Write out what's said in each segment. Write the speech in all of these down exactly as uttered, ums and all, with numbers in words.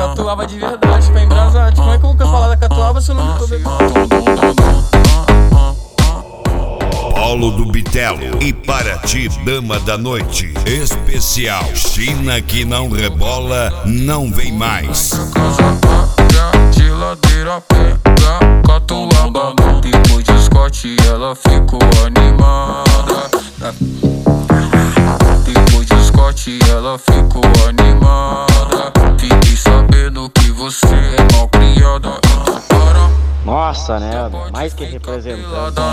catuaba de verdade, pra embrasar. Como é que eu vou falar da catuaba se eu não tô bebendo? Paulo do Bitelo e para ti, dama da noite especial. China que não rebola, não vem mais. Casa paga, geladeira pega, catuaba. Depois de Scott ela ficou animada. Depois de Scott ela ficou animada. Fiquei sabendo que você é mal criada. Então para. Nossa, né? Mais que representante.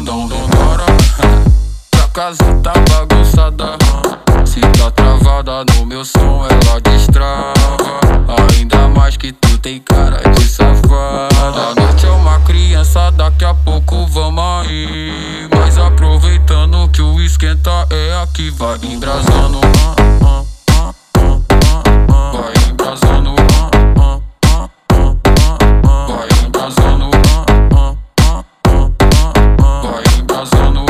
A casa tá bagunçada. Se tá travada no meu som, ela destrava. Ainda mais que tu tem cara de safada. A noite é uma criança, daqui a pouco vamos aí. Mas aproveitando que o esquenta é aqui, vai embrasando. Vai embrasando. Vai embrasando. Vai embrasando.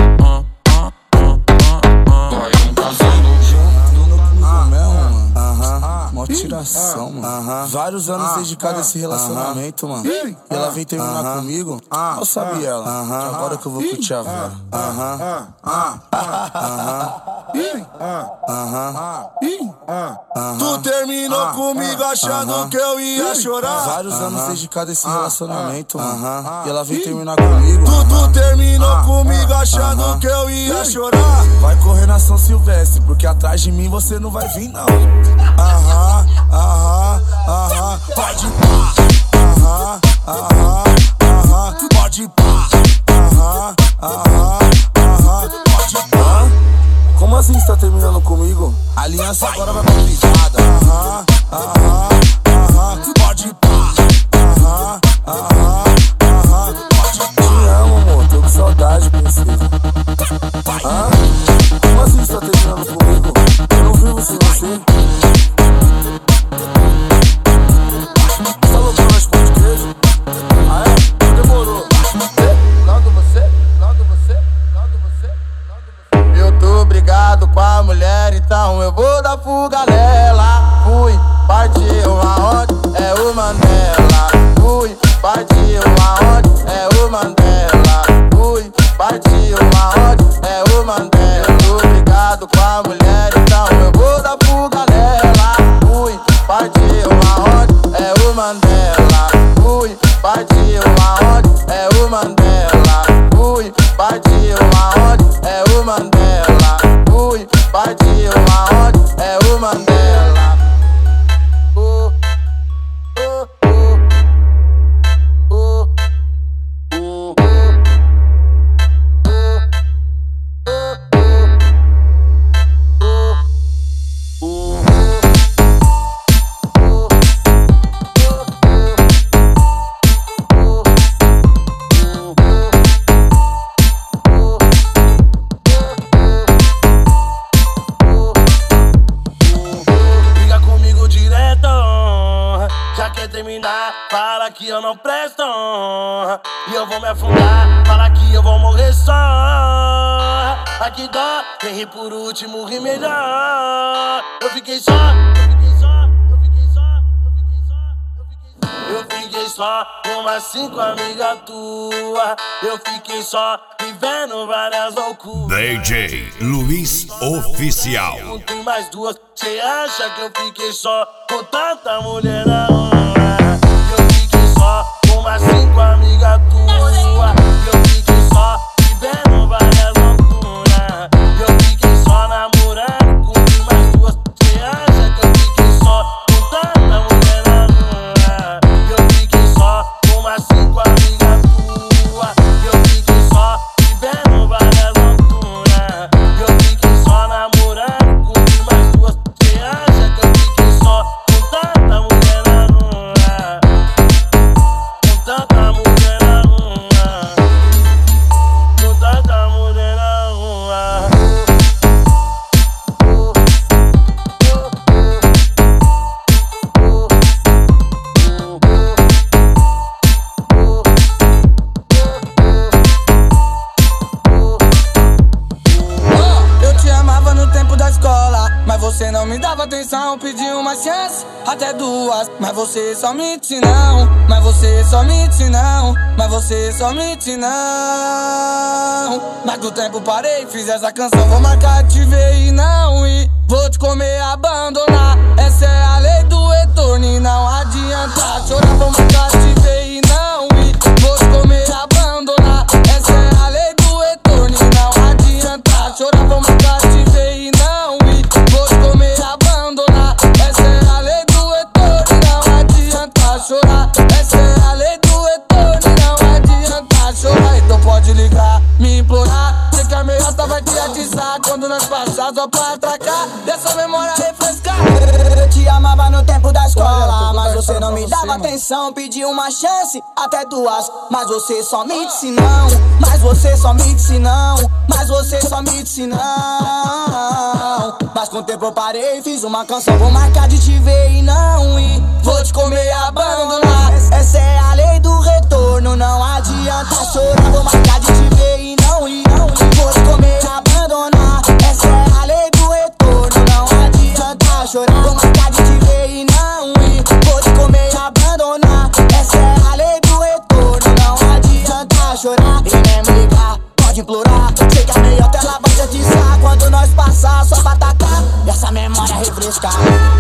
Tiração, mano. Uh-huh. Vários anos uh-huh. dedicado a esse relacionamento, uh-huh. mano. E ela veio terminar uh-huh. comigo. Uh-huh. Eu sabia ela. Uh-huh. Agora que eu vou curtir a vela. Aham. Aham. Tu terminou comigo achando que eu ia chorar. Vários anos dedicado a esse relacionamento, mano. E ela veio terminar comigo. Tu, tu terminou comigo achando que eu ia chorar. Vai correr na São Silvestre, porque atrás de mim você não vai vir, não. Aham. Aham, aham, pode pá, aham, aham, aham, pode pá, aham, aham, aham, pode pá. Como assim você tá terminando comigo? A aliança agora vai pra privada, aham, aham, aham, pode pá, aham, aham, aham, pode pá. Te amo, amor, tô com saudade, princesa. Ah, como assim você tá terminando comigo? Eu não vivo sem você. Com a mulher, então eu vou dar fuga nela. Fui, partiu aonde? É o Mandela. Fui, partiu aonde? É o Mandela. Fui, partiu aonde? É o Mandela. Tô brigado com a mulher, então eu vou dar fuga nela. Fui, partiu aonde? É o Mandela. Fui, partiu aonde? É o Mandela. Fui, partiu aonde? É o Mandela. Fui, partiu aonde? É o Mandela. Oh, oh, oh, oh, oh, terminar, fala que eu não presto. E eu vou me afundar, fala que eu vou morrer só. Aqui dó, quem ri por último ri melhor. Eu fiquei só, eu fiquei só, eu fiquei só, eu fiquei só, eu fiquei só com umas cinco amigas tuas. Eu fiquei só vivendo várias loucuras. D J Luiz Oficial. Não tem mais duas, cê acha que eu fiquei só com tanta mulher na rua? Eu fiquei só com umas cinco amigas tuas. Eu fiquei só vivendo várias loucuras. Eu fiquei só namorando com mais duas. Cê acha que eu fiquei só com tanta mulher na rua? Eu fiquei só com umas cinco amigas tuas. Eu fiquei só vivendo várias loucuras. Eu fiquei só namorando com mais duas. Cê acha que eu fiquei só com tanta mulher na rua? atenção, pedi uma chance, até duas. Mas você só me disse não, mas você só me disse não, mas você só me disse não. Mas do tempo parei, fiz essa canção, vou marcar, te ver e não ir. Vou te comer, abandonar, essa é a lei do retorno e não adianta chorar. Vou marcar, te ver e não ir. Vou te comer, abandonar, essa é a lei do retorno e não adianta chorar. Vou marcar, te ver e não ir. Vou te comer, abandonar, essa é a lei do retorno e não adianta chorar. Essa é a lei do retorno e não adianta chorar. Então pode ligar, me implorar, sei que a meiota vai te atiçar quando nós passar só pra atracar, dessa memória refrescar. Eu te amava no tempo da escola, mas você não me dava atenção, pedi uma chance, até duas. Mas você só me disse não, mas você só me disse não, mas você só me disse não. Mas com o tempo eu parei, fiz uma canção, vou marcar de te ver e não ir. Vou te comer e abandonar, essa é a lei do retorno, não adianta chorar. Vou marcar de te ver e não ir. Vou te comer e abandonar, essa é a lei do retorno, não adianta chorar. Vou marcar de te ver e não ir. Vou te comer e abandonar, essa é a lei do retorno, não adianta chorar. E nem me ligar, pode implorar, sei que a meiota ela vai te atiçar quando nós passar só pra atacar, e essa memória refrescar.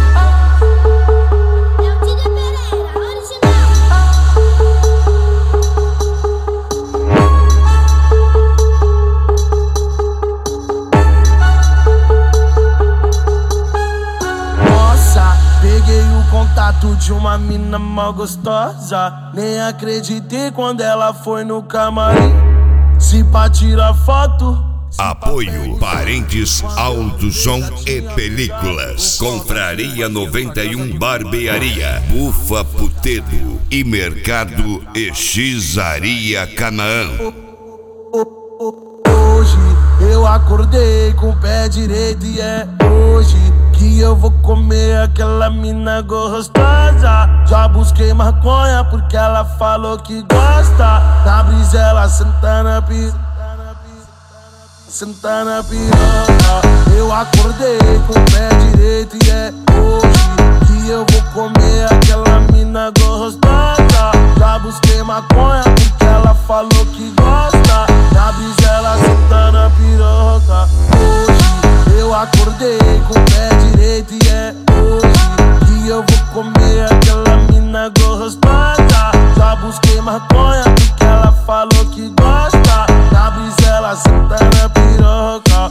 Contato de uma mina mal gostosa, nem acreditei quando ela foi no camarim. Se pra tirar foto. Apoio Parentes, Alto Som e Películas. Confraria noventa e um Barbearia, Bufa Putedo e Mercado Exizaria Canaã. Hoje eu acordei com o pé direito e é hoje que eu vou comer aquela mina gostosa. Já busquei maconha porque ela falou que gosta. Na brisa ela senta na piroca, senta na piroca. Eu acordei com o pé direito e é hoje que eu vou comer aquela mina gostosa. Já busquei maconha porque ela falou que gosta. Na brisa ela senta na piroca. Hoje eu acordei com o pé direito e é hoje que eu vou comer aquela mina gostosa. Já busquei maconha porque ela falou que gosta. Na brisa ela senta na piroca.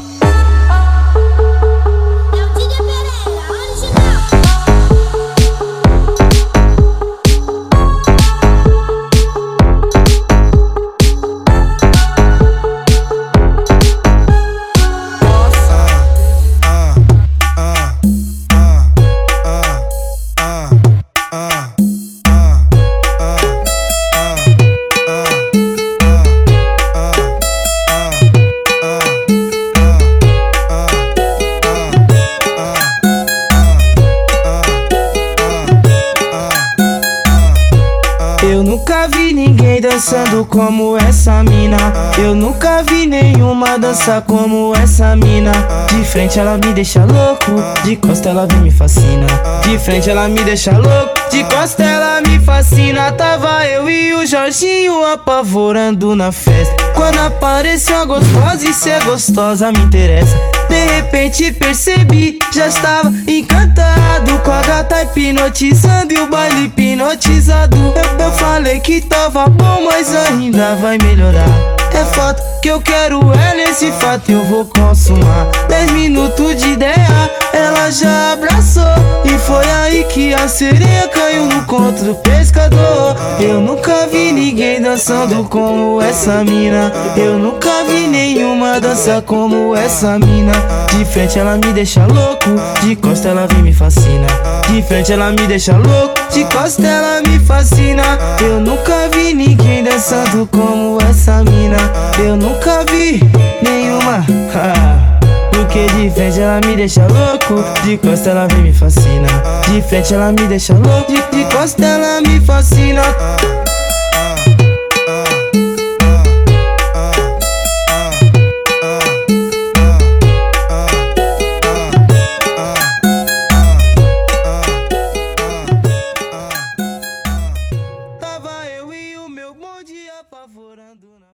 Dançando como essa mina, eu nunca vi nenhuma dança como essa mina. De frente ela me deixa louco, de costa ela vem me fascina. De frente ela me deixa louco, de costa ela me fascina. Tava eu e o Jorginho apavorando na festa, quando apareceu a gostosa e ser gostosa me interessa. De repente percebi, já estava encantado com a gata hipnotizando e o baile hipnotizado. Eu, eu falei que tava bom, mas ainda vai melhorar. É fato que eu quero ela, esse fato eu vou consumar. Dez minutos de ideia, ela já abraçou, e foi aí que a sereia caiu no conto do pescador. Eu nunca vi ninguém dançando como essa mina, eu nunca vi nenhuma dança como essa mina. De frente ela me deixa louco, de costa ela vem me fascina. De frente ela me deixa louco, de costa ela me fascina. Eu nunca vi ninguém dançando como essa mina, eu nunca vi nenhuma. Porque de frente ela me deixa louco, de costa ela vem me fascina. De frente ela me deixa louco, de, de costa ela me fascina. apavorando na